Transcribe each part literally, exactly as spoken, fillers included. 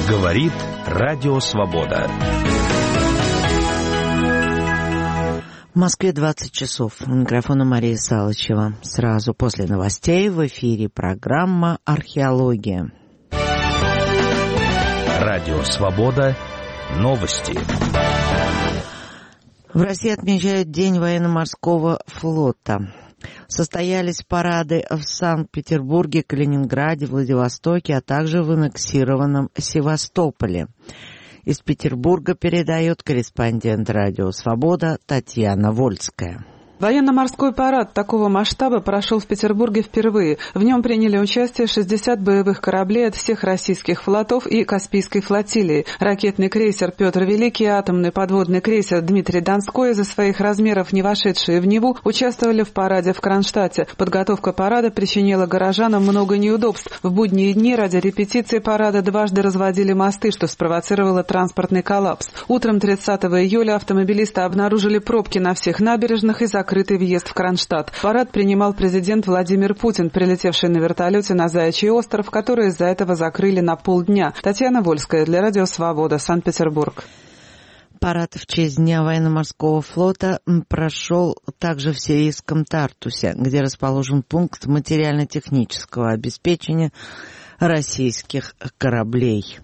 Говорит Радио Свобода. В Москве двадцать часов. У микрофона Мария Салычева. Сразу после новостей в эфире программа «Археология». Радио Свобода. Новости. В России отмечают День военно-морского флота. Состоялись парады в Санкт-Петербурге, Калининграде, Владивостоке, а также в аннексированном Севастополе. Из Петербурга передает корреспондент «Радио Свобода» Татьяна Вольская. Военно-морской парад такого масштаба прошел в Петербурге впервые. В нем приняли участие шестьдесят боевых кораблей от всех российских флотов и Каспийской флотилии. Ракетный крейсер «Петр Великий» и атомный подводный крейсер «Дмитрий Донской», из-за своих размеров не вошедшие в Неву, участвовали в параде в Кронштадте. Подготовка парада причинила горожанам много неудобств. В будние дни ради репетиции парада дважды разводили мосты, что спровоцировало транспортный коллапс. Утром тридцатого июля автомобилисты обнаружили пробки на всех набережных и закрытые Закрытый въезд в Кронштадт. Парад принимал президент Владимир Путин, прилетевший на вертолете на Заячий остров, который из-за этого закрыли на полдня. Татьяна Вольская для Радио Свобода, Санкт-Петербург. Парад в честь Дня военно-морского флота прошел также в сирийском Тартусе, где расположен пункт материально-технического обеспечения российских кораблей.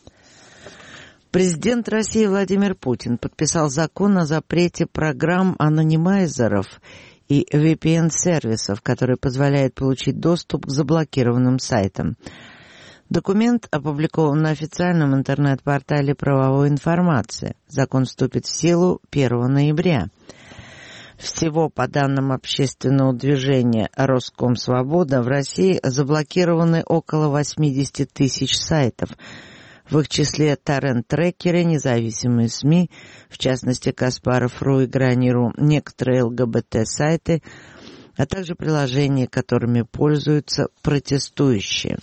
Президент России Владимир Путин подписал закон о запрете программ анонимайзеров и ви пи эн-сервисов, который позволяет получить доступ к заблокированным сайтам. Документ опубликован на официальном интернет-портале правовой информации. Закон вступит в силу первого ноября. Всего, по данным общественного движения «Роскомсвобода», в России заблокированы около восемьдесят тысяч сайтов. В их числе торрент-трекеры, независимые СМИ, в частности Каспаров.ру и Грани.ру, некоторые эл гэ бэ тэ-сайты, а также приложения, которыми пользуются протестующие.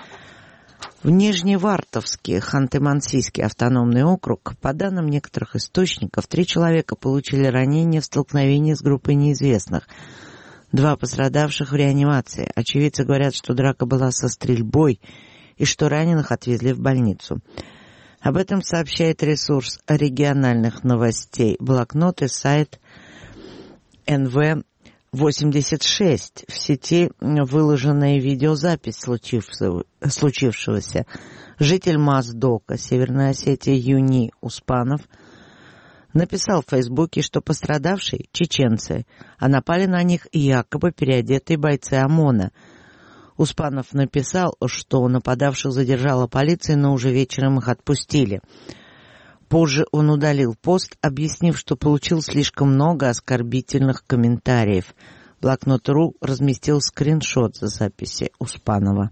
В Нижневартовске, Ханты-Мансийский автономный округ, по данным некоторых источников, три человека получили ранения в столкновении с группой неизвестных. Два пострадавших в реанимации. Очевидцы говорят, что драка была со стрельбой, и что раненых отвезли в больницу. Об этом сообщает ресурс региональных новостей «Блокнот» и сайт эн вэ восемьдесят шесть. В сети выложенная видеозапись случившегося. Житель Моздока, Северной Осетии, Юни Успанов написал в Фейсбуке, что пострадавшие – чеченцы, а напали на них якобы переодетые бойцы ОМОНа. Успанов написал, что нападавших задержала полиция, но уже вечером их отпустили. Позже он удалил пост, объяснив, что получил слишком много оскорбительных комментариев. Блокнот.ру разместил скриншот за записи Успанова.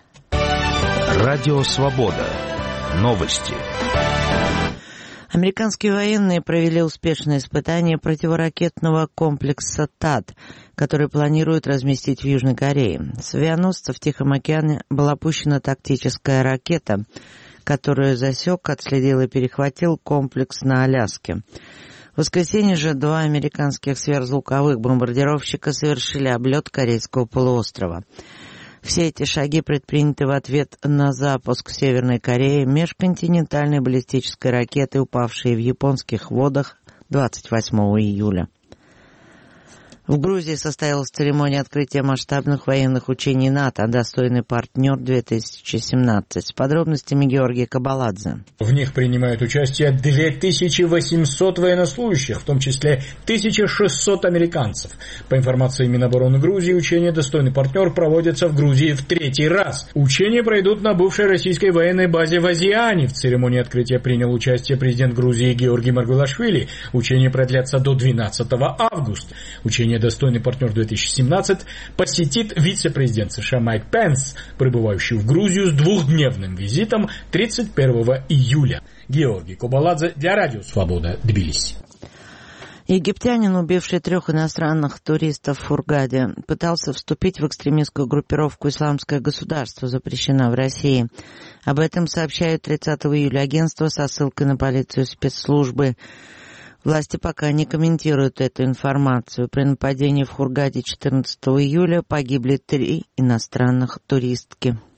Радио Свобода. Новости. Американские военные провели успешное испытание противоракетного комплекса ТАД, который планируют разместить в Южной Корее. С авианосца в Тихом океане была пущена тактическая ракета, которую засек, отследил и перехватил комплекс на Аляске. В воскресенье же два американских сверхзвуковых бомбардировщика совершили облет Корейского полуострова. Все эти шаги предприняты в ответ на запуск в Северной Корее межконтинентальной баллистической ракеты, упавшей в японских водах двадцать восьмого июля. В Грузии состоялась церемония открытия масштабных военных учений НАТО «Достойный партнер две тысячи семнадцать». С подробностями Георгий Кабаладзе. В них принимают участие две тысячи восемьсот военнослужащих, в том числе тысяча шестьсот американцев. По информации Минобороны Грузии, учения «Достойный партнер» проводятся в Грузии в третий раз. Учения пройдут на бывшей российской военной базе в Азиане. В церемонии открытия принял участие президент Грузии Георгий Маргвелашвили. Учения продлятся до двенадцатого августа. Учения «Достойный партнер две тысячи семнадцать» посетит вице-президент США Майк Пенс, прибывающий в Грузию с двухдневным визитом тридцать первого июля. Георгий Кабаладзе для Радио Свобода, Тбилиси. Египтянин, убивший трех иностранных туристов в Хургаде, пытался вступить в экстремистскую группировку «Исламское государство», запрещена в России. Об этом сообщает тридцатого июля агентство со ссылкой на полицию спецслужбы. Власти пока не комментируют эту информацию. При нападении в Хургаде четырнадцатого июля погибли три иностранных туристки.